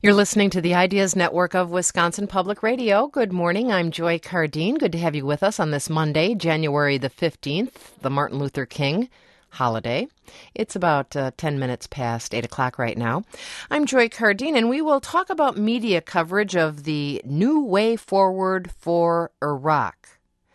You're listening to the Ideas Network of Wisconsin Public Radio. Good morning. I'm Joy Cardine. Good to have you with us on this Monday, January the 15th, the Martin Luther King holiday. It's about 10 minutes past 8 o'clock right now. I'm Joy Cardine, and we will talk about media coverage of the new way forward for Iraq.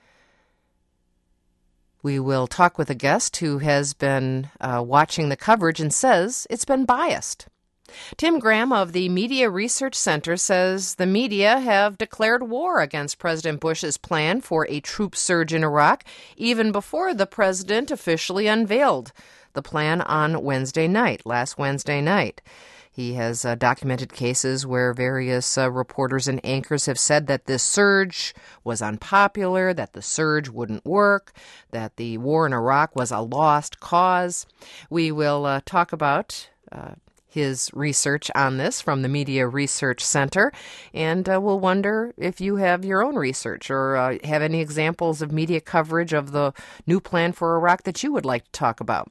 We will talk with a guest who has been watching the coverage and says it's been biased. Tim Graham of the Media Research Center says the media have declared war against President Bush's plan for a troop surge in Iraq even before the president officially unveiled the plan on last Wednesday night. He has documented cases where various reporters and anchors have said that this surge was unpopular, that the surge wouldn't work, that the war in Iraq was a lost cause. We will talk about his research on this from the Media Research Center, and we'll wonder if you have your own research or have any examples of media coverage of the new plan for Iraq that you would like to talk about.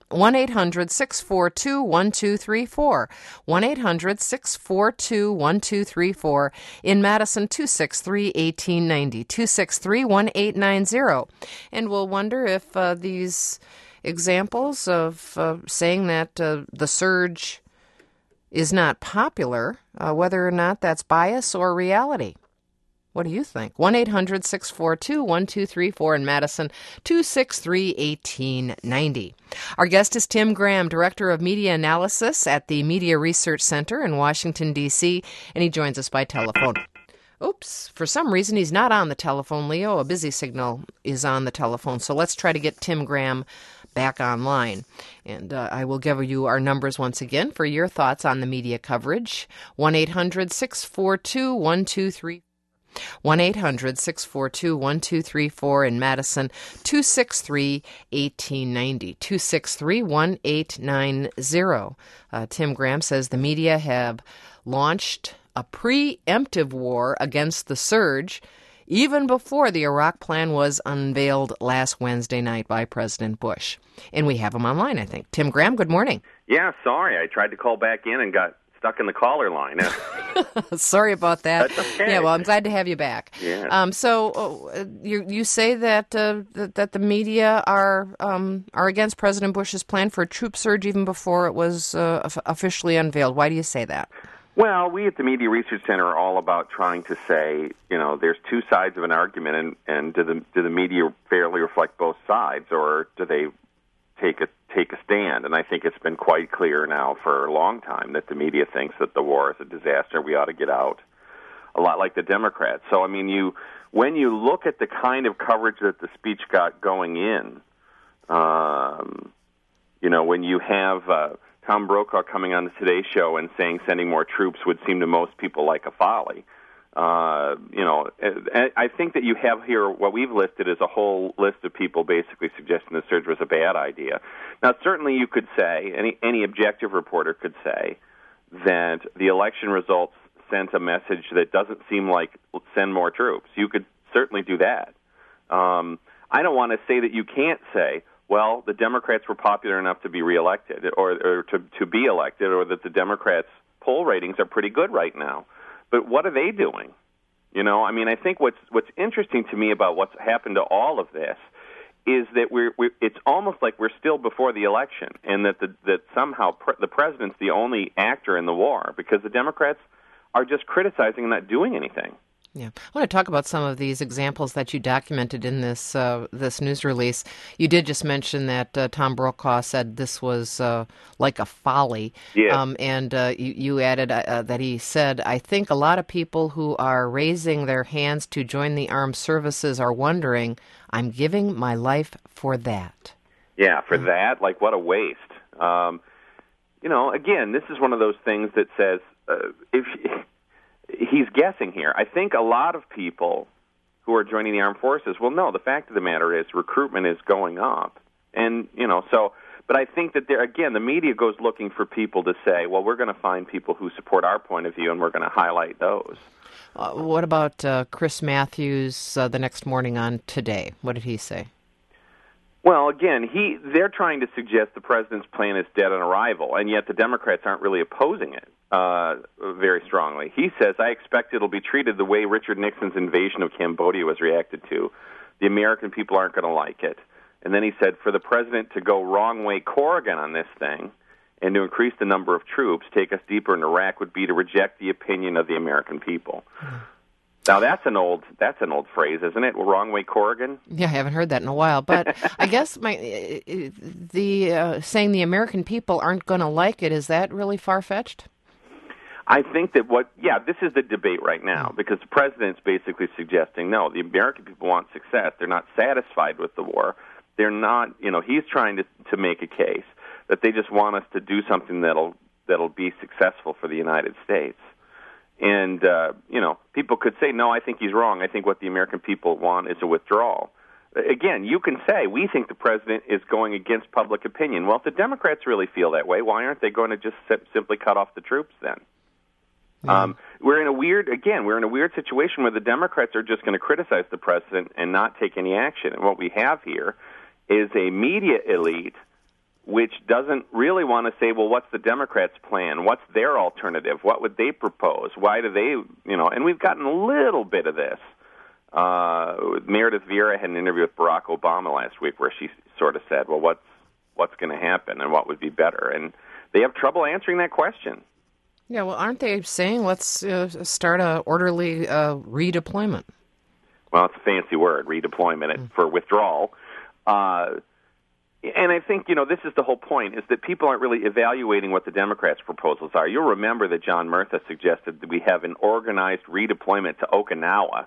1-800-642-1234. 1-800-642-1234. In Madison, 263-1890. 263-1890. And we'll wonder if these examples of saying that the surge is not popular, whether or not that's bias or reality. What do you think? 1-800-642-1234 in Madison, 263-1890. Our guest is Tim Graham, Director of Media Analysis at the Media Research Center in Washington, D.C., and he joins us by telephone. Oops, for some reason he's not on the telephone, Leo. A busy signal is on the telephone, so let's try to get Tim Graham back online. And I will give you our numbers once again for your thoughts on the media coverage. 1-800-642-1234. 1-800-642-1234 in Madison, 263-1890. 263-1890. Tim Graham says the media have launched a preemptive war against the surge even before the Iraq plan was unveiled last Wednesday night by President Bush. And we have him online, I think. Tim Graham, good morning. Yeah, sorry. I tried to call back in and got stuck in the caller line. Sorry about that. That's okay. Yeah, well, I'm glad to have you back. Yeah. You say that that the media are against President Bush's plan for a troop surge even before it was officially unveiled. Why do you say that? Well, we at the Media Research Center are all about trying to say, there's two sides of an argument, and do the media fairly reflect both sides, or do they take a stand? And I think it's been quite clear now for a long time that the media thinks that the war is a disaster. We ought to get out, a lot like the Democrats. So, I mean, when you look at the kind of coverage that the speech got going in, when you have Tom Brokaw coming on the Today Show and saying sending more troops would seem to most people like a folly. I think that you have here what we've listed as a whole list of people basically suggesting the surge was a bad idea. Now, certainly you could say, any objective reporter could say, that the election results sent a message that doesn't seem like send more troops. You could certainly do that. I don't want to say that you can't say, well, the Democrats were popular enough to be reelected or to be elected, or that the Democrats' poll ratings are pretty good right now. But what are they doing? I think what's interesting to me about what's happened to all of this is that it's almost like we're still before the election, and that somehow the president's the only actor in the war because the Democrats are just criticizing and not doing anything. Yeah, I want to talk about some of these examples that you documented in this news release. You did just mention that Tom Brokaw said this was like a folly. Yeah. And you added that he said, I think a lot of people who are raising their hands to join the armed services are wondering, I'm giving my life for that. Yeah, for that? Like, what a waste. Again, this is one of those things that says, he's guessing here. I think a lot of people who are joining the armed forces, well, no, the fact of the matter is recruitment is going up. And, but I think that the media goes looking for people to say, well, we're going to find people who support our point of view and we're going to highlight those. What about Chris Matthews the next morning on Today? What did he say? Well, again, they're trying to suggest the president's plan is dead on arrival, and yet the Democrats aren't really opposing it. very strongly. He says, I expect it'll be treated the way Richard Nixon's invasion of Cambodia was reacted to. The American people aren't going to like it. And then he said, for the president to go wrong way Corrigan on this thing and to increase the number of troops, take us deeper in Iraq, would be to reject the opinion of the American people. Now, that's an old phrase, isn't it? Wrong way Corrigan? Yeah, I haven't heard that in a while. But I guess saying the American people aren't going to like it, is that really far-fetched? I think that this is the debate right now, because the president's basically suggesting, no, the American people want success. They're not satisfied with the war. They're not, he's trying to make a case that they just want us to do something that'll be successful for the United States. And, people could say, no, I think he's wrong. I think what the American people want is a withdrawal. Again, you can say, we think the president is going against public opinion. Well, if the Democrats really feel that way, why aren't they going to just simply cut off the troops then? We're in a weird situation where the Democrats are just going to criticize the president and not take any action. And what we have here is a media elite which doesn't really want to say, well, what's the Democrats' plan? What's their alternative? What would they propose? Why do they, and we've gotten a little bit of this. Meredith Vieira had an interview with Barack Obama last week where she sort of said, well, what's going to happen and what would be better? And they have trouble answering that question. Yeah, well, aren't they saying let's start a orderly redeployment? Well, it's a fancy word, redeployment, for withdrawal. And I think, this is the whole point, is that people aren't really evaluating what the Democrats' proposals are. You'll remember that John Murtha suggested that we have an organized redeployment to Okinawa,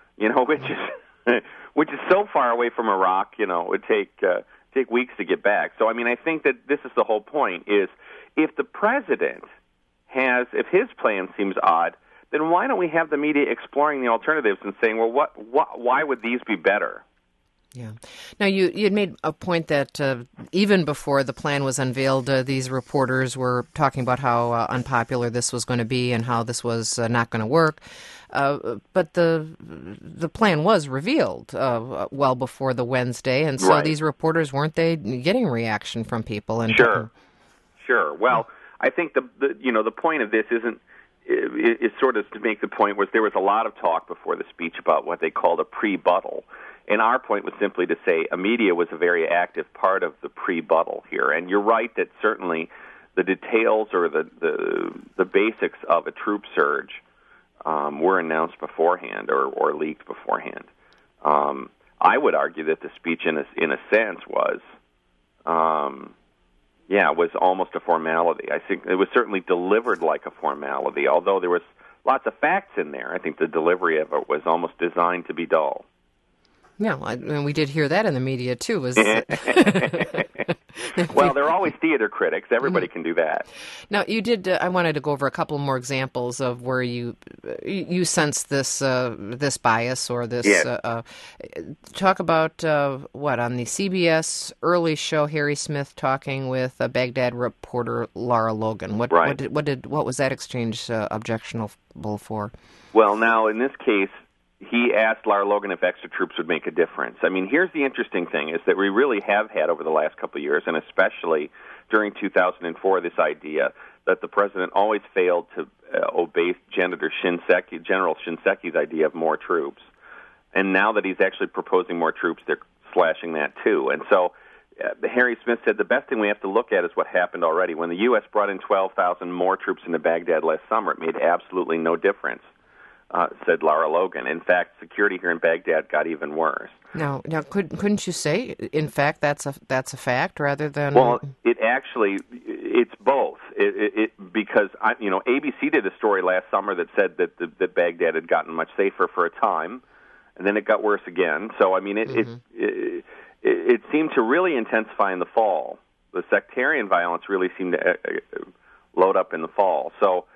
which is so far away from Iraq, it would take weeks to get back. So, I think that this is the whole point, is if the president if his plan seems odd, then why don't we have the media exploring the alternatives and saying, well, why would these be better? Yeah. Now, you had made a point that even before the plan was unveiled, these reporters were talking about how unpopular this was going to be and how this was not going to work. But the plan was revealed well before the Wednesday, and so these reporters, weren't they getting reaction from people? And Sure. Well, I think the point of this is sort of to make the point where there was a lot of talk before the speech about what they called a pre-buttal. And our point was simply to say media was a very active part of the pre-buttal here. And you're right that certainly the details or the basics of a troop surge were announced beforehand or leaked beforehand. I would argue that the speech, in a sense, was almost a formality. I think it was certainly delivered like a formality, although there was lots of facts in there. I think the delivery of it was almost designed to be dull. Yeah, and we did hear that in the media, too. Well, they're always theater critics. Everybody can do that. Now, you did. I wanted to go over a couple more examples of where you sense this bias or this. Yes. Talk about what on the CBS early show, Harry Smith talking with Baghdad reporter Lara Logan. What was that exchange objectionable for? Well, now in this case, he asked Lara Logan if extra troops would make a difference. Here's the interesting thing, is that we really have had over the last couple of years, and especially during 2004, this idea that the president always failed to obey General Shinseki's idea of more troops. And now that he's actually proposing more troops, they're slashing that too. And so Harry Smith said the best thing we have to look at is what happened already. When the U.S. brought in 12,000 more troops into Baghdad last summer, it made absolutely no difference. Said Lara Logan. In fact, security here in Baghdad got even worse. Now, couldn't you say, in fact, that's a fact rather than? Well, it's both. Because ABC did a story last summer that said that Baghdad had gotten much safer for a time, and then it got worse again. So it seemed to really intensify in the fall. The sectarian violence really seemed to load up in the fall. So.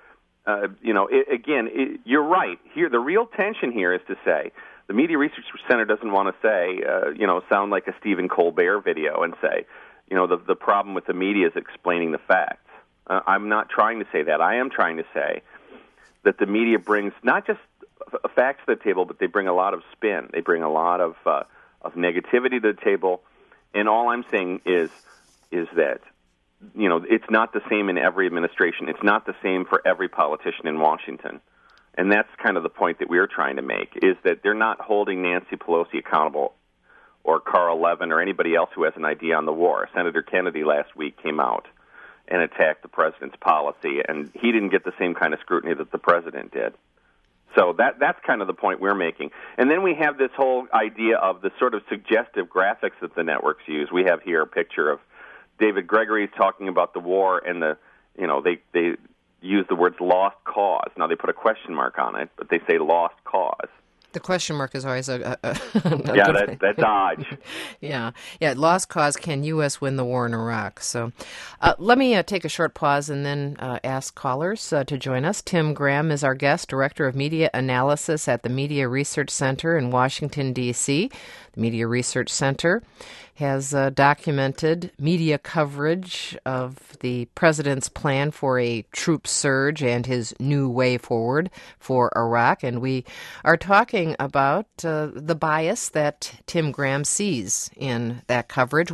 You're right. Here, the real tension here is to say the Media Research Center doesn't want to say, sound like a Stephen Colbert video and say, the problem with the media is explaining the facts. I'm not trying to say that. I am trying to say that the media brings not just facts to the table, but they bring a lot of spin. They bring a lot of negativity to the table. And all I'm saying is that it's not the same in every administration. It's not the same for every politician in Washington. And that's kind of the point that we're trying to make, is that they're not holding Nancy Pelosi accountable or Carl Levin or anybody else who has an idea on the war. Senator Kennedy last week came out and attacked the president's policy, and he didn't get the same kind of scrutiny that the president did. So that's kind of the point we're making. And then we have this whole idea of the sort of suggestive graphics that the networks use. We have here a picture of David Gregory talking about the war, and they use the words lost cause. Now, they put a question mark on it, but they say lost cause. The question mark is always a that dodge. Yeah. Lost cause. Can U.S. win the war in Iraq? So, let me take a short pause and then ask callers to join us. Tim Graham is our guest, Director of Media Analysis at the Media Research Center in Washington, D.C. The Media Research Center has documented media coverage of the president's plan for a troop surge and his new way forward for Iraq. And we are talking about the bias that Tim Graham sees in that coverage.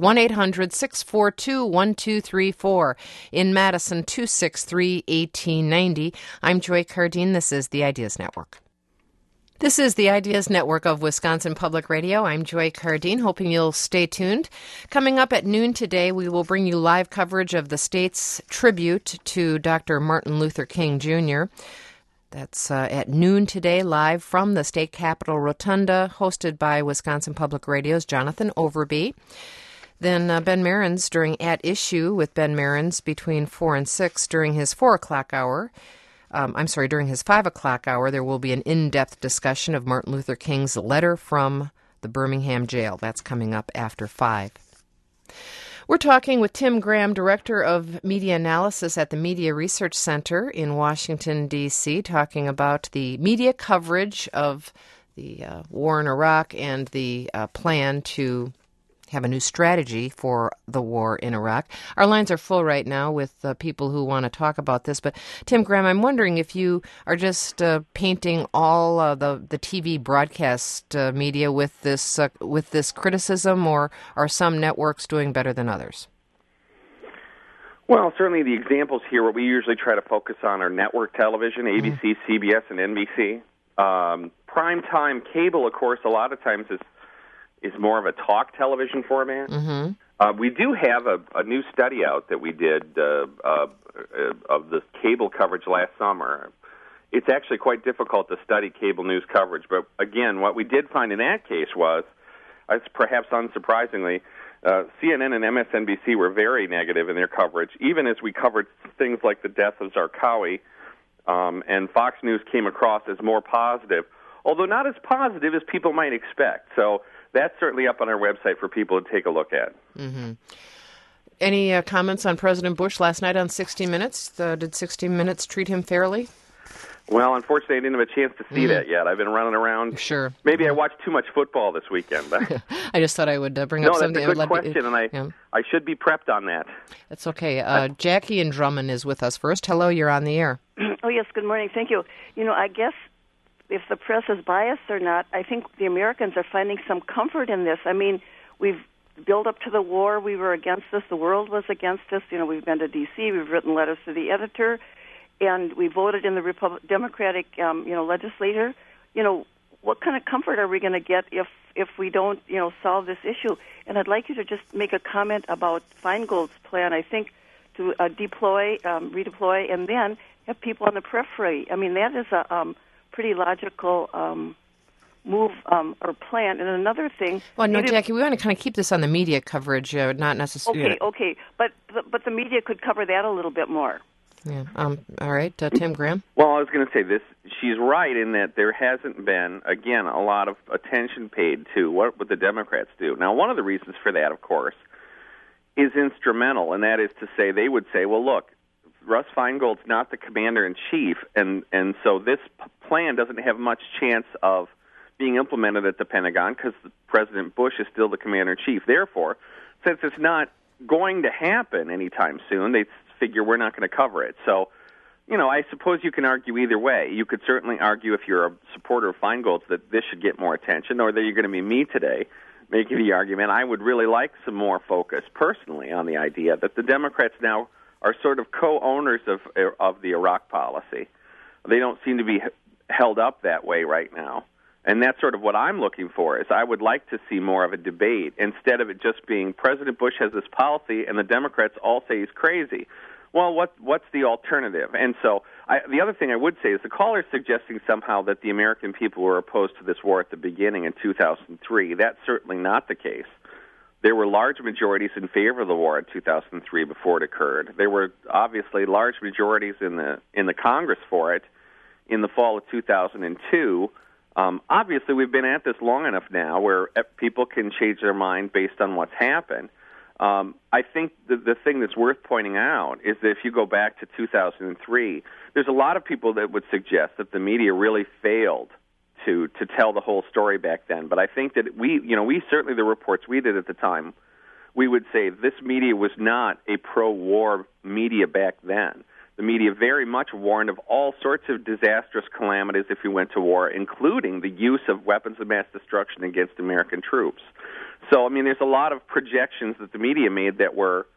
1-800-642-1234. In Madison, 263-1890. I'm Joy Cardine. This is the Ideas Network. This is the Ideas Network of Wisconsin Public Radio. I'm Joy Cardine, hoping you'll stay tuned. Coming up at noon today, we will bring you live coverage of the state's tribute to Dr. Martin Luther King Jr. That's at noon today, live from the State Capitol Rotunda, hosted by Wisconsin Public Radio's Jonathan Overby. Then Ben Mehrens during At Issue with Ben Mehrens between 4 and 6 during his 4 o'clock hour. During his 5 o'clock hour, there will be an in-depth discussion of Martin Luther King's letter from the Birmingham jail. That's coming up after 5. We're talking with Tim Graham, Director of Media Analysis at the Media Research Center in Washington, D.C., talking about the media coverage of the war in Iraq and the plan to have a new strategy for the war in Iraq. Our lines are full right now with people who want to talk about this. But, Tim Graham, I'm wondering if you are just painting all the TV broadcast media with this criticism, or are some networks doing better than others? Well, certainly the examples here, what we usually try to focus on are network television, ABC, CBS, and NBC. Primetime cable, of course, a lot of times is more of a talk television format. Mm-hmm. We do have a new study out that we did of the cable coverage last summer. It's actually quite difficult to study cable news coverage, but again, what we did find in that case was, perhaps unsurprisingly, CNN and MSNBC were very negative in their coverage, even as we covered things like the death of Zarqawi, and Fox News came across as more positive, although not as positive as people might expect. So that's certainly up on our website for people to take a look at. Mm-hmm. Any comments on President Bush last night on 60 Minutes? Did 60 Minutes treat him fairly? Well, unfortunately, I didn't have a chance to see that yet. I've been running around. Sure. Maybe I watched too much football this weekend. But I just thought I would bring up something. No, that's a good question, and I should be prepped on that. That's okay. Jackie in Drummond is with us first. Hello, you're on the air. Oh, yes, good morning. Thank you. I guess if the press is biased or not, I think the Americans are finding some comfort in this. I mean, we've built up to the war. We were against this. The world was against us. We've been to D.C. We've written letters to the editor, and we voted in the Democratic, legislature. What kind of comfort are we going to get if we don't, solve this issue? And I'd like you to just make a comment about Feingold's plan, I think, to redeploy, and then have people on the periphery. I mean, that is a pretty logical move or plan. And another thing... Well, no, Jackie, we want to kind of keep this on the media coverage, not necessarily... Okay. But the media could cover that a little bit more. Yeah. All right, Tim Graham? Well, I was going to say this. She's right in that there hasn't been, again, a lot of attention paid to what would the Democrats do. Now, one of the reasons for that, of course, is instrumental, and that is to say they would say, well, look, Russ Feingold's not the commander-in-chief, and so this plan doesn't have much chance of being implemented at the Pentagon because President Bush is still the commander-in-chief. Therefore, since it's not going to happen anytime soon, they figure we're not going to cover it. So, I suppose you can argue either way. You could certainly argue if you're a supporter of Feingold's that this should get more attention, or that you're going to be me today, making the argument. I would really like some more focus, personally, on the idea that the Democrats now are sort of co-owners of the Iraq policy. They don't seem to be held up that way right now. And that's sort of what I'm looking for, is I would like to see more of a debate instead of it just being President Bush has this policy and the Democrats all say he's crazy. Well, what's the alternative? And so the other thing I would say is the caller is suggesting somehow that the American people were opposed to this war at the beginning in 2003. That's certainly not the case. There were large majorities in favor of the war in 2003 before it occurred. There were obviously large majorities in the Congress for it in the fall of 2002. Obviously, we've been at this long enough now where people can change their mind based on what's happened. I think the thing that's worth pointing out is that if you go back to 2003, there's a lot of people that would suggest that the media really failed to tell the whole story back then. But I think that we certainly, the reports we did at the time, we would say this media was not a pro-war media back then. The media very much warned of all sorts of disastrous calamities if we went to war, including the use of weapons of mass destruction against American troops. So, I mean, there's a lot of projections that the media made that were,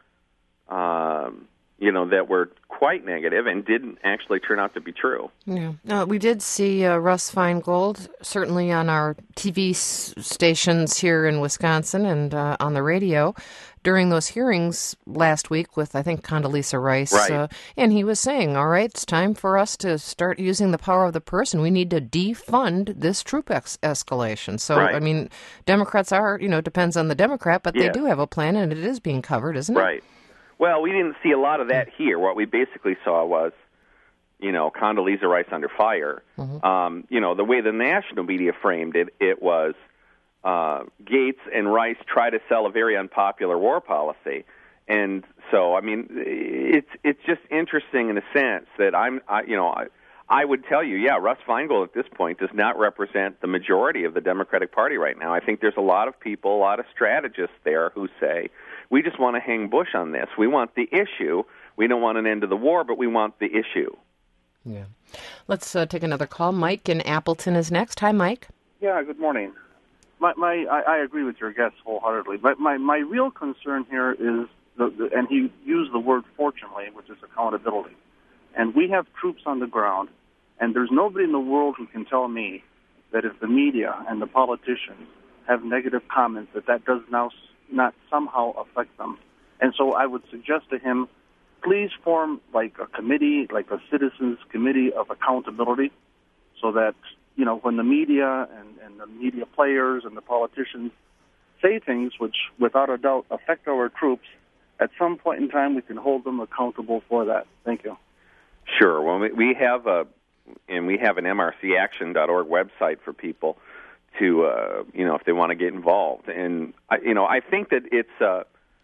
that were quite negative and didn't actually turn out to be true. Yeah, we did see Russ Feingold, certainly on our TV stations here in Wisconsin and on the radio during those hearings last week with, I think, Condoleezza Rice. Right. And he was saying, all right, it's time for us to start using the power of the purse, and we need to defund this troop escalation. So, right. I mean, Democrats are, depends on the Democrat, but yes. they do have a plan, and it is being covered, isn't it? Right. Well, we didn't see a lot of that here. What we basically saw was, Condoleezza Rice under fire. Mm-hmm. The way the national media framed it, it was Gates and Rice try to sell a very unpopular war policy. And so, I mean, it's just interesting in a sense that I would tell you, Russ Feingold at this point does not represent the majority of the Democratic Party right now. I think there's a lot of people, a lot of strategists there who say, we just want to hang Bush on this. We want the issue. We don't want an end to the war, but we want the issue. Yeah. Let's take another call. Mike in Appleton is next. Hi, Mike. Yeah, good morning. I agree with your guest wholeheartedly, but my real concern here is, and he used the word fortunately, which is accountability. And we have troops on the ground, and there's nobody in the world who can tell me that if the media and the politicians have negative comments, that does now not somehow affect them. And so I would suggest to him, please form like a committee, like a citizens committee of accountability, so that, when the media and the media players and the politicians say things which, without a doubt, affect our troops, at some point in time we can hold them accountable for that. Thank you. Sure. Well, we have an MRCAction.org website for people to, if they want to get involved. And, I think that it's,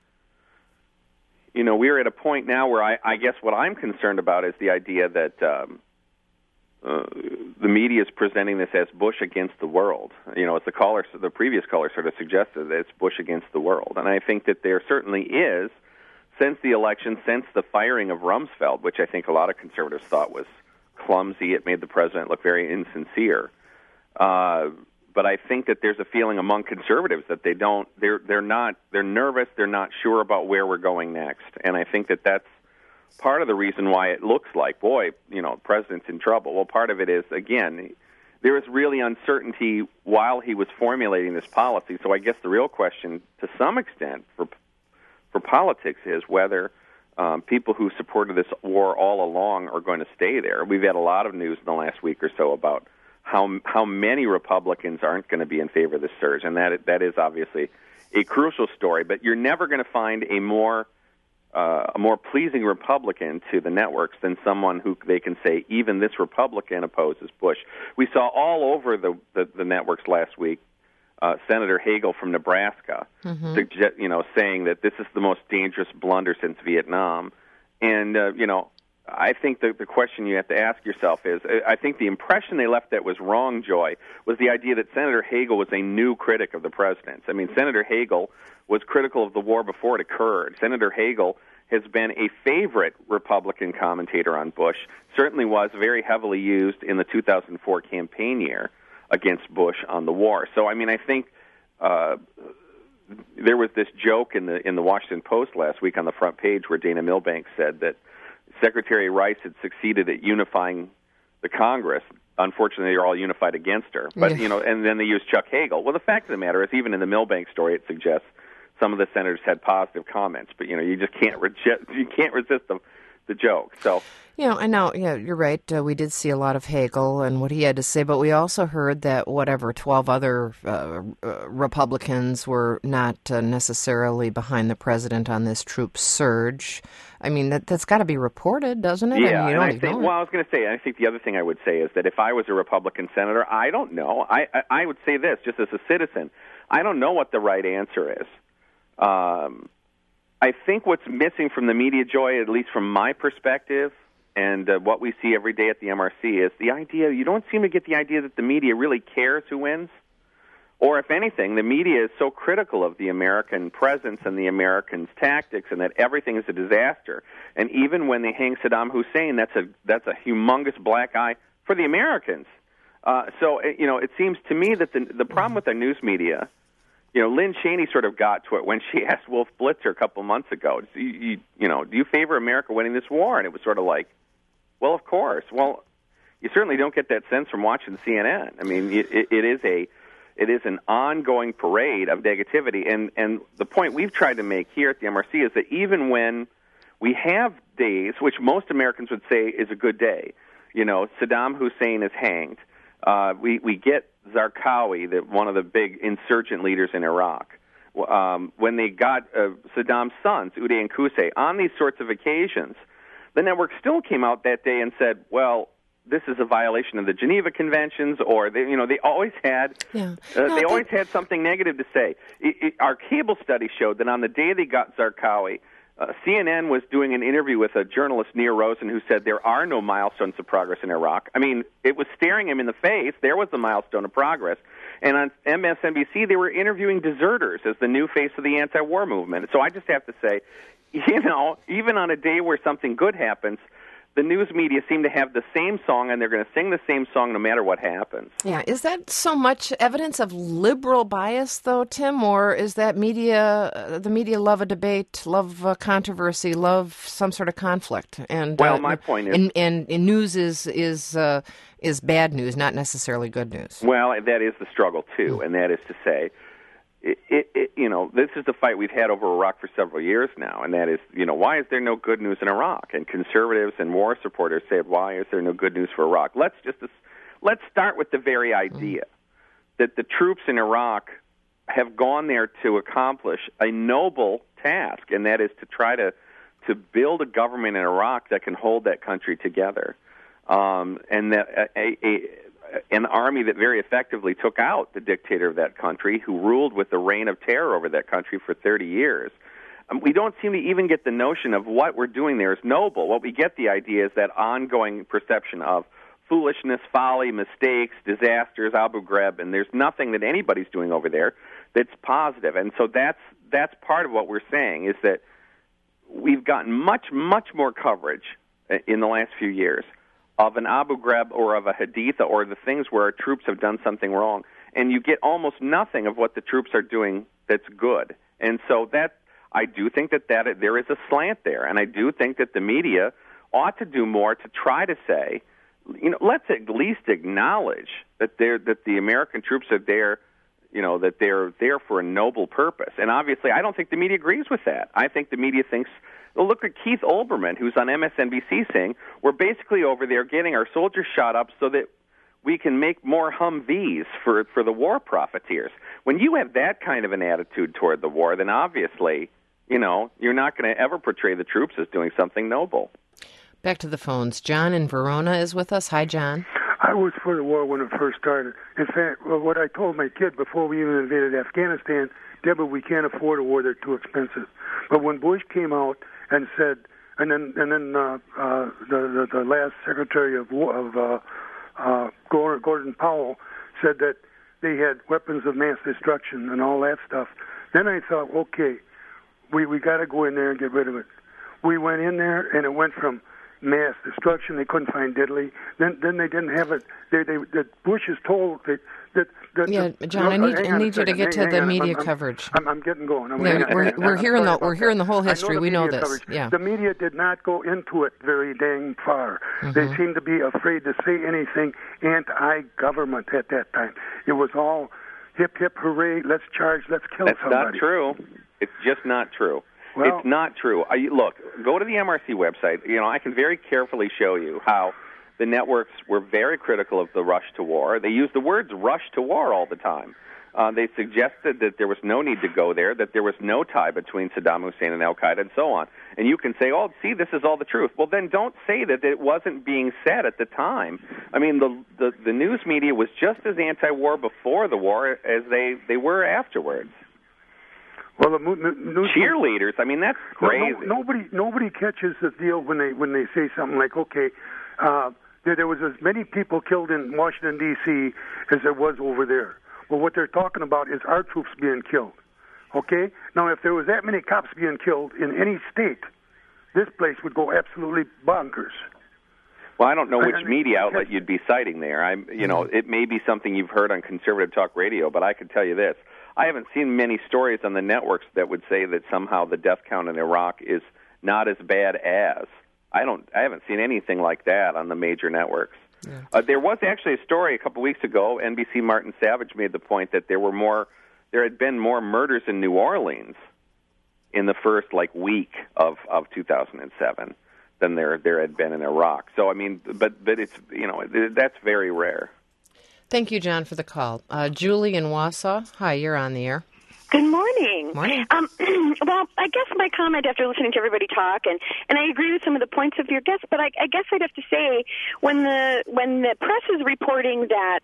we're at a point now where I guess what I'm concerned about is the idea that the media is presenting this as Bush against the world. As the previous caller sort of suggested, that it's Bush against the world. And I think that there certainly is, since the election, since the firing of Rumsfeld, which I think a lot of conservatives thought was clumsy. It made the president look very insincere. But I think that there's a feeling among conservatives that they're nervous, they're not sure about where we're going next. And I think that that's part of the reason why it looks like, the president's in trouble. Well, part of it is, again, there was really uncertainty while he was formulating this policy. So I guess the real question, to some extent, for politics is whether people who supported this war all along are going to stay there. We've had a lot of news in the last week or so about how many Republicans aren't going to be in favor of this surge, and that is obviously a crucial story. But you're never going to find a more pleasing Republican to the networks than someone who they can say, even this Republican opposes Bush. We saw all over the networks last week Senator Hagel from Nebraska, saying that this is the most dangerous blunder since Vietnam. And, I think the question you have to ask yourself is, I think the impression they left that was wrong, Joy, was the idea that Senator Hagel was a new critic of the president. I mean, Senator Hagel was critical of the war before it occurred. Senator Hagel has been a favorite Republican commentator on Bush, certainly was very heavily used in the 2004 campaign year against Bush on the war. So, I mean, I think there was this joke in the Washington Post last week on the front page where Dana Milbank said that Secretary Rice had succeeded at unifying the Congress. Unfortunately, they're all unified against her. But and then they used Chuck Hagel. Well, the fact of the matter is, even in the Milbank story, it suggests some of the senators had positive comments. But you just can't resist the joke. So. I know. Yeah, you're right. We did see a lot of Hagel and what he had to say, but we also heard that 12 other Republicans were not necessarily behind the president on this troop surge. I mean, that's got to be reported, doesn't it? Yeah, I was going to say, I think the other thing I would say is that if I was a Republican senator, I don't know. I would say this, just as a citizen, I don't know what the right answer is. I think what's missing from the media, Joy, at least from my perspective, and what we see every day at the MRC, is the idea, you don't seem to get the idea that the media really cares who wins. Or if anything, the media is so critical of the American presence and the Americans' tactics and that everything is a disaster. And even when they hang Saddam Hussein, that's a humongous black eye for the Americans. So it seems to me that the problem with the news media, Lynn Cheney sort of got to it when she asked Wolf Blitzer a couple months ago, do you favor America winning this war? And it was sort of like, well, of course. Well, you certainly don't get that sense from watching CNN. I mean, it is an ongoing parade of negativity. And the point we've tried to make here at the MRC is that even when we have days, which most Americans would say is a good day, Saddam Hussein is hanged. We get Zarqawi, one of the big insurgent leaders in Iraq. When they got Saddam's sons, Uday and Qusay, on these sorts of occasions, the network still came out that day and said, well, this is a violation of the Geneva Conventions, or they always had always had something negative to say. Our cable study showed that on the day they got Zarqawi, CNN was doing an interview with a journalist, Nir Rosen, who said there are no milestones of progress in Iraq. I mean, it was staring him in the face. There was the milestone of progress. And on MSNBC, they were interviewing deserters as the new face of the anti-war movement. So I just have to say, even on a day where something good happens, the news media seem to have the same song, and they're going to sing the same song no matter what happens. Yeah. Is that so much evidence of liberal bias, though, Tim? Or is that the media love a debate, love controversy, love some sort of conflict? And my point is... And news is bad news, not necessarily good news. Well, that is the struggle, too, and that is to say, this is the fight we've had over Iraq for several years now, and that is, why is there no good news in Iraq? And conservatives and war supporters say, why is there no good news for Iraq? Let's start with the very idea that the troops in Iraq have gone there to accomplish a noble task, and that is to try to build a government in Iraq that can hold that country together, and that an army that very effectively took out the dictator of that country, who ruled with the reign of terror over that country for 30 years. We don't seem to even get the notion of what we're doing there is noble. What we get the idea is that ongoing perception of foolishness, folly, mistakes, disasters, Abu Ghraib, and there's nothing that anybody's doing over there that's positive. And so that's part of what we're saying, is that we've gotten much, much more coverage in the last few years of an Abu Ghraib or of a Haditha or the things where our troops have done something wrong, and you get almost nothing of what the troops are doing that's good. And so I do think that there is a slant there, and I do think that the media ought to do more to try to say, let's at least acknowledge that the American troops are there, that they're there for a noble purpose. And obviously, I don't think the media agrees with that. I think the media thinks, well, look at Keith Olbermann, who's on MSNBC, saying we're basically over there getting our soldiers shot up so that we can make more Humvees for the war profiteers. When you have that kind of an attitude toward the war, then obviously, you're not going to ever portray the troops as doing something noble. Back to the phones. John in Verona is with us. Hi, John. I was for the war when it first started. In fact, what I told my kid before we even invaded Afghanistan, Deborah, we can't afford a war; they're too expensive. But when Bush came out and said, and then the last Secretary of War, Gordon Powell, said that they had weapons of mass destruction and all that stuff. Then I thought, okay, we got to go in there and get rid of it. We went in there, and it went from mass destruction. They couldn't find Italy. Then they didn't have it. The Bush is told that. John, I need you to get to the media coverage. I'm getting going. We're hearing the whole history. We know this. Coverage. Yeah. The media did not go into it very dang far. Mm-hmm. They seemed to be afraid to say anything anti-government at that time. It was all hip hip hooray, let's charge, let's kill somebody. That's not true. It's just not true. Well, it's not true. Look, go to the MRC website. I can very carefully show you how the networks were very critical of the rush to war. They used the words rush to war all the time. They suggested that there was no need to go there, that there was no tie between Saddam Hussein and al-Qaeda, and so on. And you can say, oh, see, this is all the truth. Well, then don't say that it wasn't being said at the time. I mean, the news media was just as anti-war before the war as they were afterwards. Well, the news cheerleaders. I mean, that's crazy. Nobody catches the deal when they say something like, okay, there was as many people killed in Washington D.C. as there was over there. Well, what they're talking about is our troops being killed. Okay? Now, if there was that many cops being killed in any state, this place would go absolutely bonkers. Well, I don't know which media outlet you'd be citing there. It may be something you've heard on conservative talk radio, but I can tell you this. I haven't seen many stories on the networks that would say that somehow the death count in Iraq is not as bad as. I haven't seen anything like that on the major networks. Yeah. There was actually a story a couple weeks ago. NBC Martin Savage made the point that there had been more murders in New Orleans in the first week of 2007 than there had been in Iraq. So I mean, but it's that's very rare. Thank you, John, for the call. Julie in Wausau. Hi, you're on the air. Good morning. Morning. Well, I guess my comment after listening to everybody talk, and I agree with some of the points of your guests, but I guess I'd have to say when the press is reporting that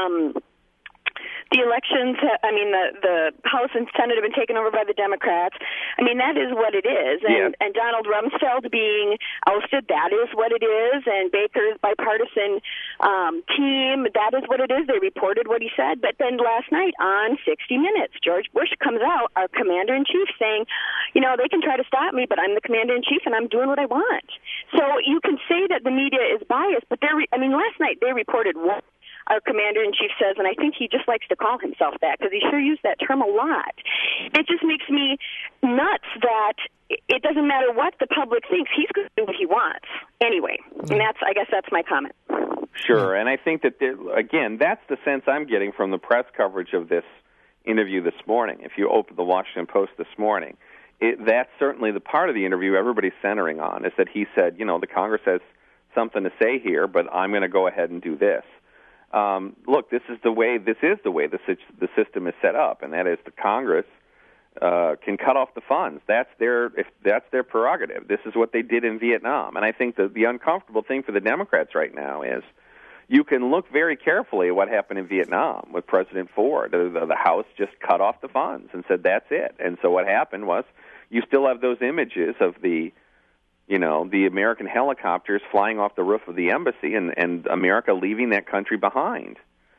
the elections, the House and Senate have been taken over by the Democrats. I mean, that is what it is. And Donald Rumsfeld being ousted, that is what it is. And Baker's bipartisan team, that is what it is. They reported what he said. But then last night on 60 Minutes, George Bush comes out, our commander-in-chief, saying, they can try to stop me, but I'm the commander-in-chief and I'm doing what I want. So you can say that the media is biased, but last night they reported what our commander-in-chief says, and I think he just likes to call himself that because he sure used that term a lot. It just makes me nuts that it doesn't matter what the public thinks. He's going to do what he wants anyway, and I guess that's my comment. Sure, and I think that, again, that's the sense I'm getting from the press coverage of this interview this morning. If you open the Washington Post this morning, that's certainly the part of the interview everybody's centering on, is that he said, the Congress has something to say here, but I'm going to go ahead and do this. Look, this is the way the system is set up, and that is the Congress can cut off the funds. That's their prerogative. This is what they did in Vietnam. And I think that the uncomfortable thing for the Democrats right now is you can look very carefully at what happened in Vietnam with President Ford. The House just cut off the funds and said that's it. And so what happened was you still have those images of the American helicopters flying off the roof of the embassy and America leaving that country behind.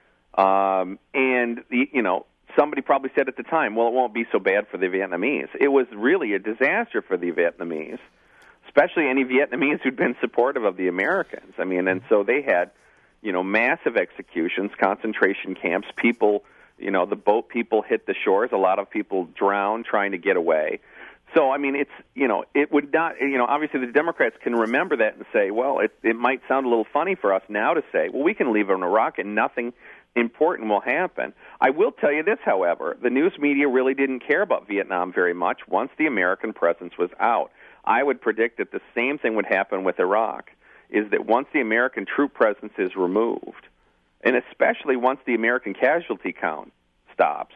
Somebody probably said at the time, well, it won't be so bad for the Vietnamese. It was really a disaster for the Vietnamese, especially any Vietnamese who'd been supportive of the Americans. I mean, and so they had, massive executions, concentration camps. People, the boat people hit the shores. A lot of people drowned trying to get away. So, I mean, it would not, obviously the Democrats can remember that and say, well, it might sound a little funny for us now to say, well, we can leave in Iraq and nothing important will happen. I will tell you this, however, the news media really didn't care about Vietnam very much once the American presence was out. I would predict that the same thing would happen with Iraq, is that once the American troop presence is removed, and especially once the American casualty count stops,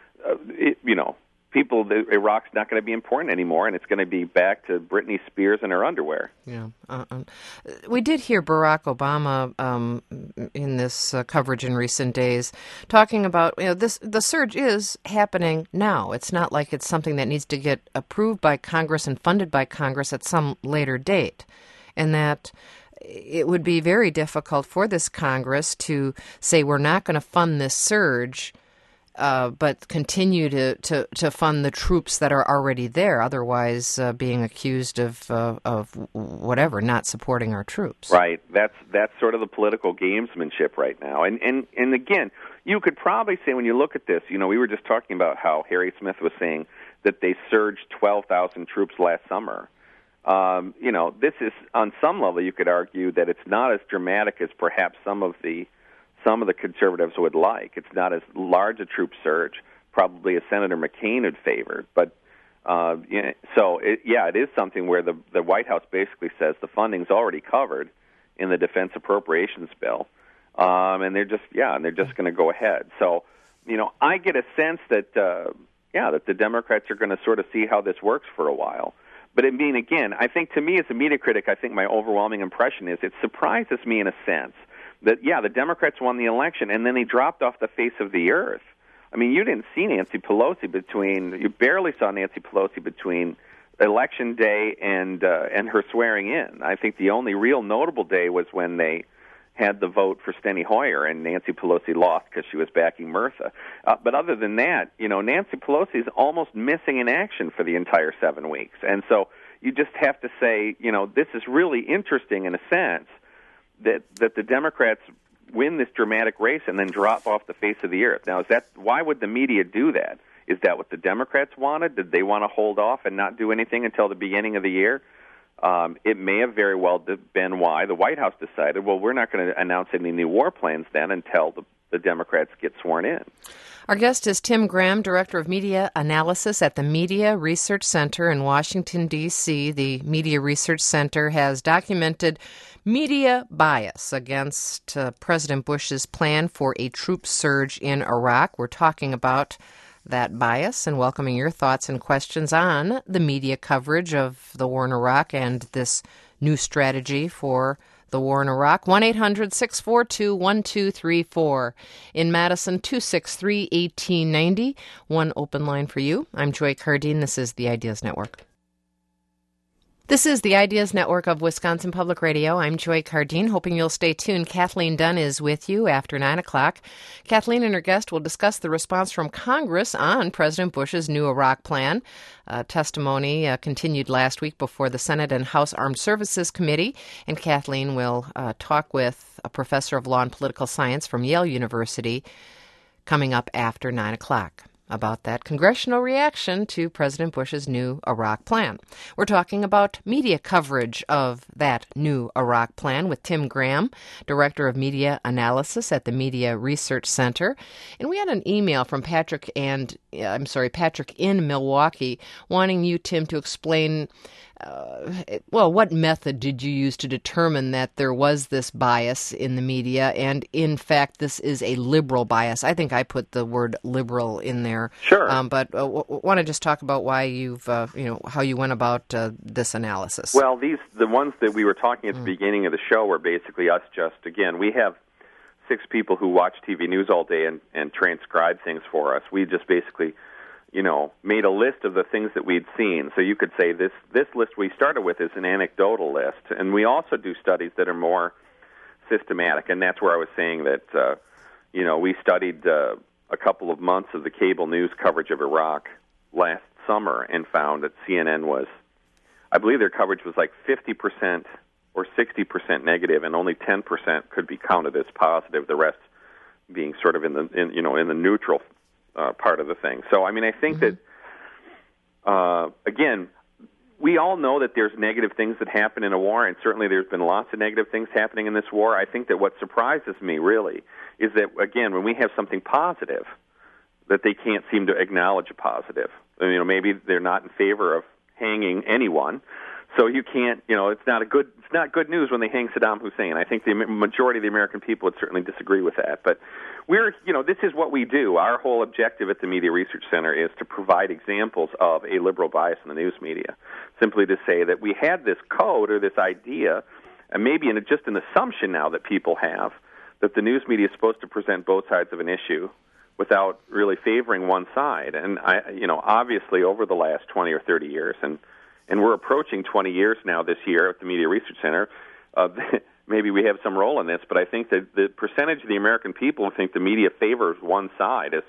Iraq's not going to be important anymore, and it's going to be back to Britney Spears and her underwear. Yeah. We did hear Barack Obama in this coverage in recent days talking about, the surge is happening now. It's not like it's something that needs to get approved by Congress and funded by Congress at some later date, and that it would be very difficult for this Congress to say we're not going to fund this surge but continue to fund the troops that are already there, otherwise being accused of whatever, not supporting our troops. Right. That's sort of the political gamesmanship right now. And again, you could probably say when you look at this, we were just talking about how Harry Smith was saying that they surged 12,000 troops last summer. This is, on some level, you could argue that it's not as dramatic as perhaps some of the conservatives would like. It's not as large a troop surge, probably as Senator McCain had favored. But it is something where the White House basically says the funding's already covered in the defense appropriations bill, and they're just going to go ahead. So, I get a sense that that the Democrats are going to sort of see how this works for a while. But again, I think to me as a media critic, I think my overwhelming impression is it surprises me in a sense that, the Democrats won the election, and then they dropped off the face of the earth. I mean, you didn't see Nancy Pelosi you barely saw Nancy Pelosi between Election Day and her swearing in. I think the only real notable day was when they had the vote for Steny Hoyer, and Nancy Pelosi lost because she was backing Murtha. But other than that, Nancy Pelosi is almost missing in action for the entire 7 weeks. And so you just have to say, this is really interesting in a sense that the Democrats win this dramatic race and then drop off the face of the earth. Now, why would the media do that? Is that what the Democrats wanted? Did they want to hold off and not do anything until the beginning of the year? It may have very well been why the White House decided, well, we're not going to announce any new war plans then until the Democrats get sworn in. Our guest is Tim Graham, Director of Media Analysis at the Media Research Center in Washington, D.C. The Media Research Center has documented media bias against President Bush's plan for a troop surge in Iraq. We're talking about that bias and welcoming your thoughts and questions on the media coverage of the war in Iraq and this new strategy for the war in Iraq. 1-800-642-1234. In Madison, 263-1890. One open line for you. I'm Joy Cardine. This is the Ideas Network. This is the Ideas Network of Wisconsin Public Radio. I'm Joy Cardine, hoping you'll stay tuned. Kathleen Dunn is with you after 9 o'clock. Kathleen and her guest will discuss the response from Congress on President Bush's new Iraq plan. Testimony continued last week before the Senate and House Armed Services Committee, and Kathleen will talk with a professor of law and political science from Yale University coming up after 9 o'clock. About that congressional reaction to President Bush's new Iraq plan. We're talking about media coverage of that new Iraq plan with Tim Graham, Director of Media Analysis at the Media Research Center. And we had an email from Patrick in Milwaukee wanting you, Tim, to explain what method did you use to determine that there was this bias in the media, and in fact, this is a liberal bias? I think I put the word liberal in there. Sure. But want to just talk about why you've, how you went about this analysis. Well, the ones that we were talking at the beginning of the show were basically us we have 6 people who watch TV news all day and transcribe things for us. We just basically made a list of the things that we'd seen. So you could say this list we started with is an anecdotal list. And we also do studies that are more systematic. And that's where I was saying that, we studied a couple of months of the cable news coverage of Iraq last summer and found that CNN I believe their coverage was like 50% or 60% negative, and only 10% could be counted as positive, the rest being sort of in the neutral part of the thing. So, I think that, again, we all know that there's negative things that happen in a war, and certainly there's been lots of negative things happening in this war. I think that what surprises me, really, is that, again, when we have something positive, that they can't seem to acknowledge a positive. Maybe they're not in favor of hanging anyone, so you can't, it's not good news when they hang Saddam Hussein. I think the majority of the American people would certainly disagree with that. But this is what we do. Our whole objective at the Media Research Center is to provide examples of a liberal bias in the news media. Simply to say that we had this code or this idea, and maybe just an assumption now that people have, that the news media is supposed to present both sides of an issue without really favoring one side. And obviously over the last 20 or 30 years, and we're approaching 20 years now this year at the Media Research Center. Maybe we have some role in this, but I think that the percentage of the American people who think the media favors one side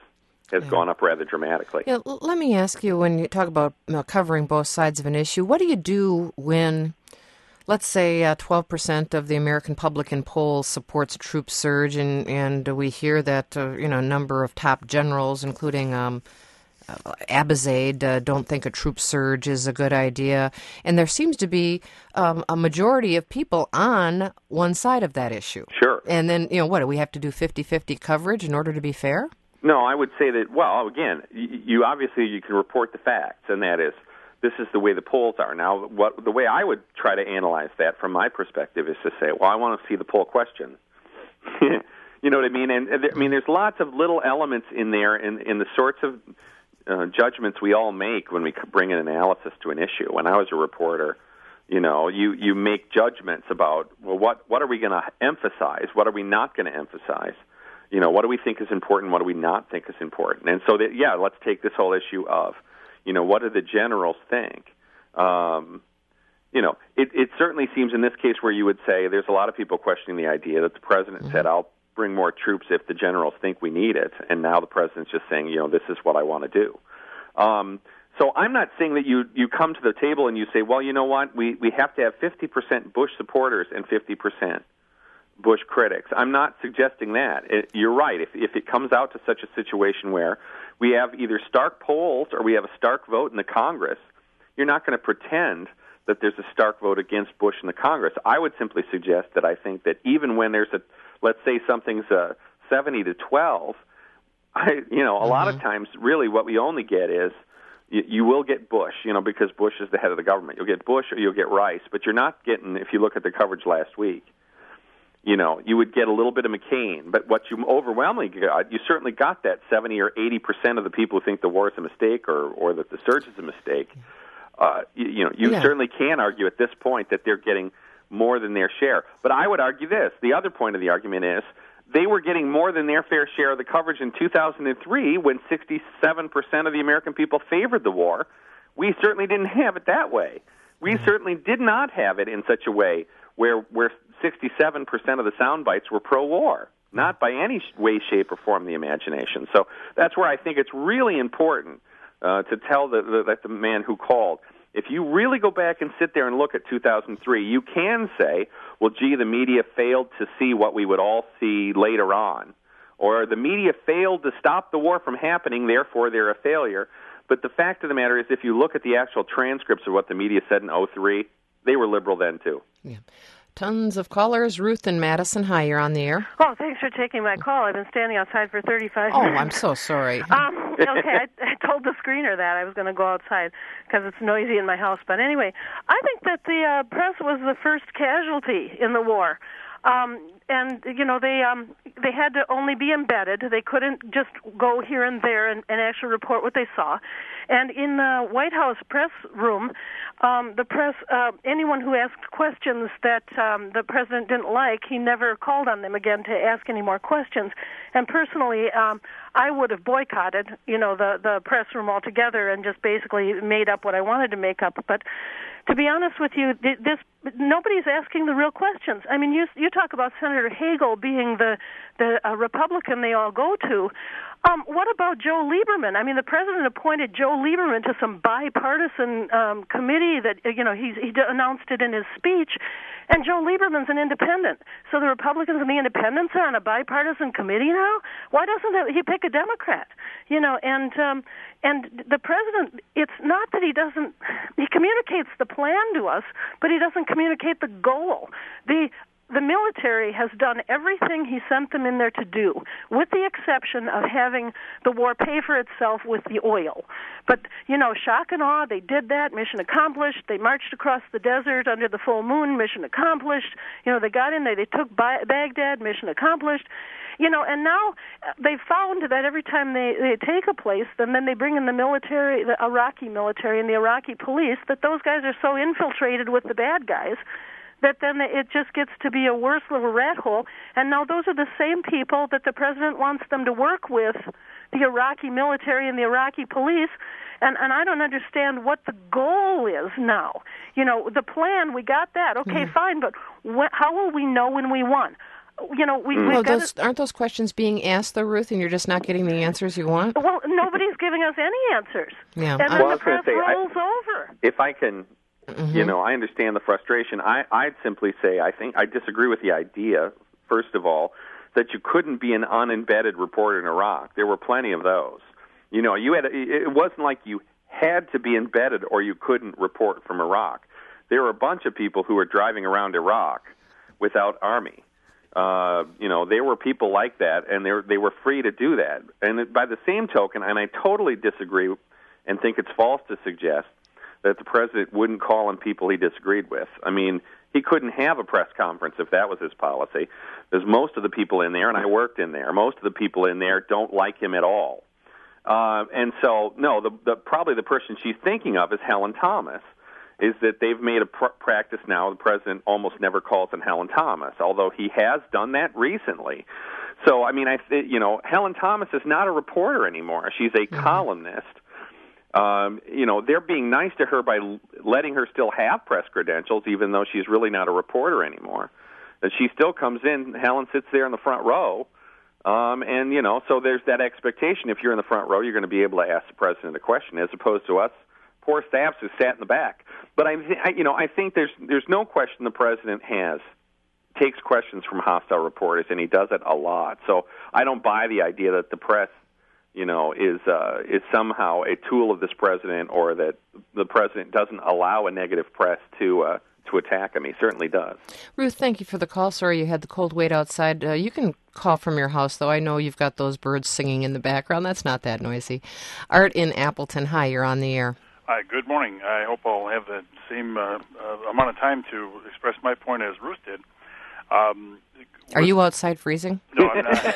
has gone up rather dramatically. Yeah, let me ask you, when you talk about covering both sides of an issue, what do you do when, let's say, 12% of the American public in polls supports a troop surge, and we hear that a number of top generals, including Abizaid, don't think a troop surge is a good idea, and there seems to be a majority of people on one side of that issue. Sure. And then, what, do we have to do 50-50 coverage in order to be fair? No, I would say that, well, again, you obviously you can report the facts, and that is, this is the way the polls are. Now, the way I would try to analyze that from my perspective is to say, well, I want to see the poll question. You know what I mean? And there's lots of little elements in there in the sorts of judgments we all make when we bring an analysis to an issue. When I was a reporter, you make judgments about, well, what are we going to emphasize? What are we not going to emphasize? What do we think is important? What do we not think is important? And so let's take this whole issue of, what do the generals think? It certainly seems in this case where you would say there's a lot of people questioning the idea that the president said, I'll bring more troops if the generals think we need it, and now the president's just saying, this is what I want to do. So I'm not saying that you come to the table and you say, well, you know what, we have to have 50% Bush supporters and 50% Bush critics. I'm not suggesting that. You're right. If it comes out to such a situation where we have either stark polls or we have a stark vote in the Congress, you're not going to pretend that there's a stark vote against Bush in the Congress. I would simply suggest that I think that even when there's let's say something's 70-12, a lot of times really what we only get is you will get Bush, because Bush is the head of the government. You'll get Bush or you'll get Rice, but you're not getting, if you look at the coverage last week, you would get a little bit of McCain, but what you overwhelmingly got, you certainly got that 70 or 80% of the people who think the war is a mistake or that the surge is a mistake. You certainly can argue at this point that they're getting more than their share. But I would argue this. The other point of the argument is they were getting more than their fair share of the coverage in 2003 when 67% of the American people favored the war. We certainly didn't have it that way. We certainly did not have it in such a way where 67% of the sound bites were pro-war, not by any way, shape, or form the imagination. So that's where I think it's really important to tell the man who called, if you really go back and sit there and look at 2003, you can say, well, gee, the media failed to see what we would all see later on. Or the media failed to stop the war from happening, therefore they're a failure. But the fact of the matter is, if you look at the actual transcripts of what the media said in 2003, they were liberal then, too. Yeah. Tons of callers. Ruth and Madison, hi, you're on the air. Oh, thanks for taking my call. I've been standing outside for 35 minutes. Oh, I'm so sorry. Okay, I told the screener that I was going to go outside because it's noisy in my house. But anyway, I think that the press was the first casualty in the war. And they had to only be embedded. They couldn't just go here and there and actually report what they saw. And in the White House press room, the press, anyone who asked questions that the president didn't like, he never called on them again to ask any more questions. And personally, I would have boycotted, the press room altogether and just basically made up what I wanted to make up. But to be honest with you, nobody's asking the real questions. I mean, you talk about Senator Hagel being the Republican they all go to. What about Joe Lieberman? I mean, the president appointed Joe Lieberman to some bipartisan committee that, he announced it in his speech, and Joe Lieberman's an independent. So the Republicans and the independents are on a bipartisan committee now? Why doesn't he pick a Democrat? And the president, it's not that he communicates the plan to us, but he doesn't communicate the goal. The military has done everything he sent them in there to do, with the exception of having the war pay for itself with the oil. But, shock and awe, they did that, mission accomplished. They marched across the desert under the full moon, mission accomplished. They got in there, they took Baghdad, mission accomplished. And now they've found that every time they take a place, then they bring in the military, the Iraqi military and the Iraqi police, that those guys are so infiltrated with the bad guys that then it just gets to be a worse little rat hole. And now those are the same people that the president wants them to work with, the Iraqi military and the Iraqi police. And I don't understand what the goal is now. The plan, we got that. Okay, fine, but how will we know when we won? You know, aren't those questions being asked, though, Ruth, and you're just not getting the answers you want? Well, nobody's giving us any answers. Yeah. And then the press rolls over. If I can, I understand the frustration. I'd simply say I disagree with the idea, first of all, that you couldn't be an unembedded reporter in Iraq. There were plenty of those. You know, it wasn't like you had to be embedded or you couldn't report from Iraq. There were a bunch of people who were driving around Iraq without army. There were people like that, and they were free to do that. And by the same token, and I totally disagree and think it's false to suggest that the president wouldn't call on people he disagreed with. I mean, he couldn't have a press conference if that was his policy, because most of the people in there, and I worked in there, most of the people in there don't like him at all. And so, no, probably the person she's thinking of is Helen Thomas, is that they've made a practice now. The president almost never calls on Helen Thomas, although he has done that recently. So, I mean, Helen Thomas is not a reporter anymore. She's a columnist. They're being nice to her by letting her still have press credentials, even though she's really not a reporter anymore. And she still comes in. Helen sits there in the front row. So there's that expectation. If you're in the front row, you're going to be able to ask the president a question, as opposed to us poor staffs who sat in the back. But I think there's no question the president takes questions from hostile reporters, and he does it a lot. So I don't buy the idea that the press, is somehow a tool of this president, or that the president doesn't allow a negative press to attack him. He certainly does. Ruth, thank you for the call. Sorry you had the cold wait outside. You can call from your house, though. I know you've got those birds singing in the background. That's not that noisy. Art in Appleton. Hi, you're on the air. Hi, good morning. I hope I'll have the same amount of time to express my point as Ruth did. Are you outside freezing? No, I'm not.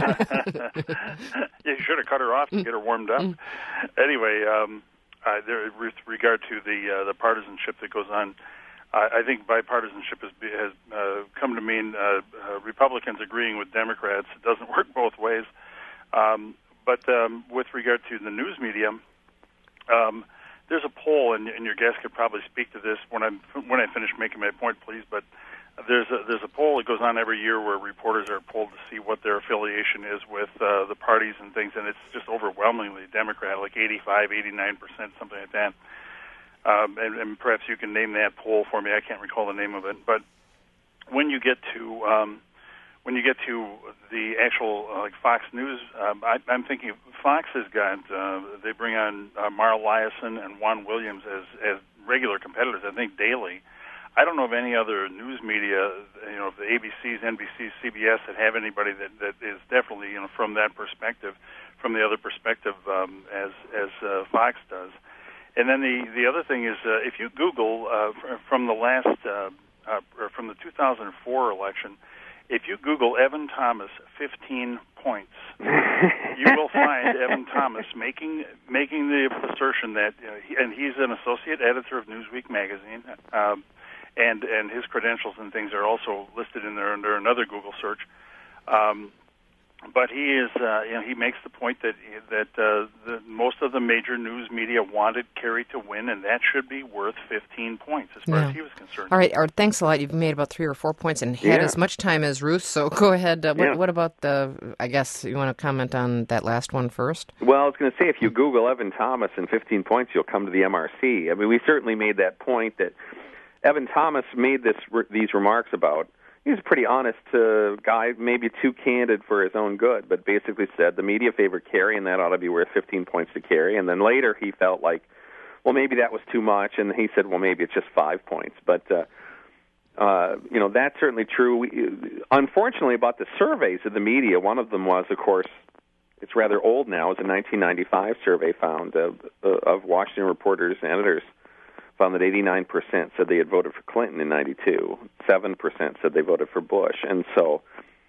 You should have cut her off to get her warmed up. Anyway, with regard to the partisanship that goes on, I think bipartisanship has come to mean Republicans agreeing with Democrats. It doesn't work both ways. But with regard to the news media, there's a poll, and your guest could probably speak to this when I finish making my point, please. But there's a poll that goes on every year where reporters are polled to see what their affiliation is with the parties and things, and it's just overwhelmingly Democrat, like 85, 89%, something like that. And perhaps you can name that poll for me. I can't recall the name of it. But when you get to the actual like Fox News, I'm thinking Fox has got they bring on Mara Liasson and Juan Williams as regular competitors, I think daily. I don't know of any other news media, the ABCs, NBCs, CBS, that have anybody that is definitely, from that perspective, from the other perspective, as Fox does. And then the other thing is, if you Google from the last or from the 2004 election, if you Google Evan Thomas 15 points, you will find Evan Thomas making the assertion that, and he's an associate editor of Newsweek magazine. And his credentials and things are also listed in there under another Google search. But he is, he makes the point that most of the major news media wanted Kerry to win, and that should be worth 15 points as far as he was concerned. All right, Art, thanks a lot. You've made about 3 or 4 points and had as much time as Ruth, so go ahead. What about I guess you want to comment on that last one first? Well, I was going to say, if you Google Evan Thomas and 15 points, you'll come to the MRC. I mean, we certainly made that point that Evan Thomas made these remarks about. He's a pretty honest guy, maybe too candid for his own good, but basically said the media favored Kerry, and that ought to be worth 15 points to Kerry. And then later he felt like, well, maybe that was too much, and he said, well, maybe it's just 5 points. But, that's certainly true. Unfortunately, about the surveys of the media, one of them was, of course, it's rather old now. It was a 1995 survey found of Washington reporters and editors, found that 89% said they had voted for Clinton in 92. 7% said they voted for Bush. And so,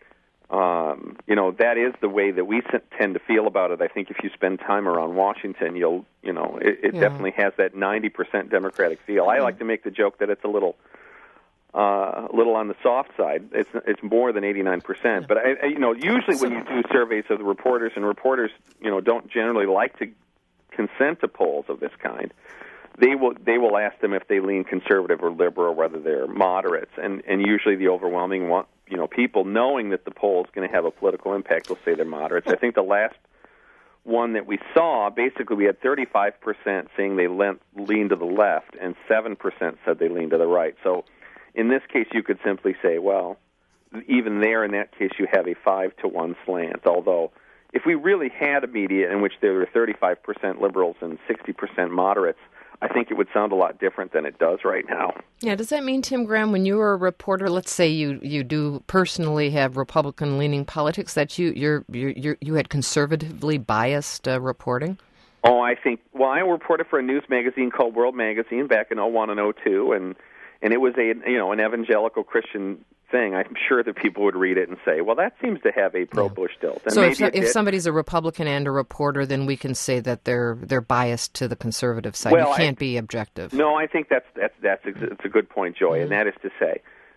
that is the way that we tend to feel about it. I think if you spend time around Washington, it definitely has that 90% Democratic feel. I like to make the joke that it's a little on the soft side. It's more than 89%. But usually when you do surveys of the reporters, and reporters, don't generally like to consent to polls of this kind. they will ask them if they lean conservative or liberal, whether they're moderates, and usually the overwhelming one, people knowing that the poll is going to have a political impact will say they're moderates. I think the last one that we saw, basically we had 35% saying they lean to the left and 7% said they lean to the right. So in this case, you could simply say, well, even there in that case, you have a 5-to-1 slant. Although, if we really had a media in which there were 35% liberals and 60% moderates, I think it would sound a lot different than it does right now. Yeah, does that mean, Tim Graham, when you were a reporter, let's say you do personally have Republican-leaning politics, that you had conservatively biased reporting? Oh, I I reported for a news magazine called World Magazine back in 01 and 02, and it was an evangelical Christian thing. I'm sure that people would read it and say, well, that seems to have a pro-Bush tilt. And so if somebody's a Republican and a reporter, then we can say that they're biased to the conservative side. Well, you can't be objective. No, I think that's a good point, Joy, and that is to say,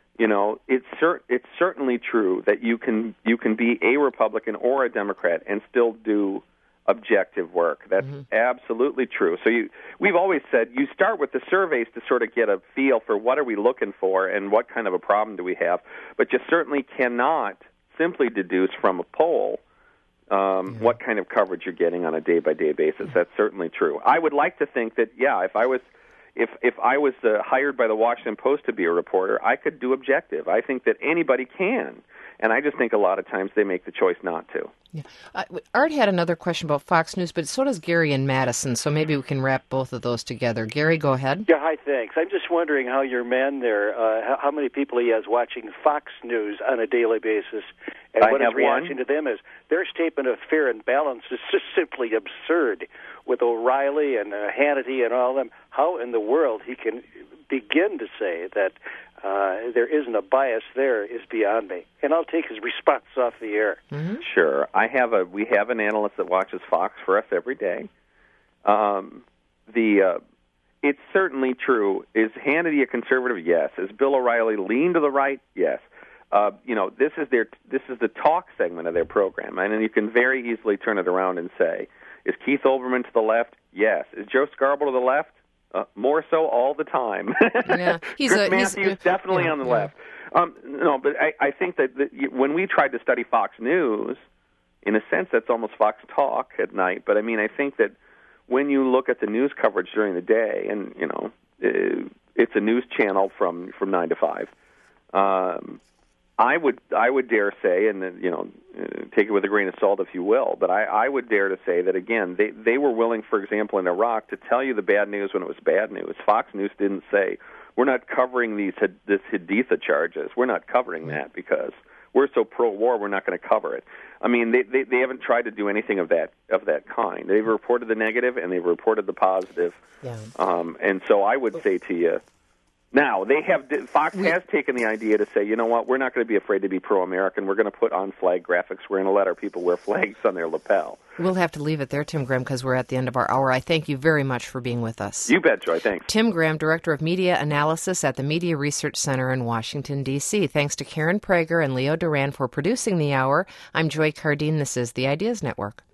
it's certainly true that you can be a Republican or a Democrat and still do objective work. That's absolutely true. So we've always said you start with the surveys to sort of get a feel for what are we looking for and what kind of a problem do we have, but you certainly cannot simply deduce from a poll what kind of coverage you're getting on a day-by-day basis. That's certainly true. I would like to think that, if I was hired by the Washington Post to be a reporter, I could do objective. I think that anybody can. And I just think a lot of times they make the choice not to. Yeah. Art had another question about Fox News, but so does Gary in Madison, so maybe we can wrap both of those together. Gary, go ahead. Yeah, hi, thanks. I'm just wondering how your man there, how many people he has watching Fox News on a daily basis, and what his reaction to them is. Their statement of fair and balance is just simply absurd with O'Reilly and Hannity and all of them. How in the world he can begin to say that there isn't a bias there is beyond me. And I'll take his response off the air. Mm-hmm. Sure. We have an analyst that watches Fox for us every day. It's certainly true. Is Hannity a conservative? Yes. Is Bill O'Reilly lean to the right? Yes. This is the talk segment of their program, and you can very easily turn it around and say, is Keith Olbermann to the left? Yes. Is Joe Scarborough to the left? More so all the time. Yeah, Chris Matthews definitely on the left. No, but I think that when we tried to study Fox News, in a sense, that's almost Fox Talk at night. But I think that when you look at the news coverage during the day, and it's a news channel from 9 to 5. I would dare say, and take it with a grain of salt if you will, but I would dare to say that again they were willing, for example, in Iraq, to tell you the bad news when it was bad news. Fox News didn't say we're not covering this Haditha charges. We're not covering that because we're so pro-war. We're not going to cover it. I mean, they haven't tried to do anything of that kind. They've reported the negative and they've reported the positive. Yeah. And so I would say to you. Now, Fox has taken the idea to say, you know what, we're not going to be afraid to be pro-American. We're going to put on flag graphics. We're going to let our people wear flags on their lapel. We'll have to leave it there, Tim Graham, because we're at the end of our hour. I thank you very much for being with us. You bet, Joy. Thanks. Tim Graham, Director of Media Analysis at the Media Research Center in Washington, D.C. Thanks to Karen Prager and Leo Duran for producing the hour. I'm Joy Cardine. This is the Ideas Network.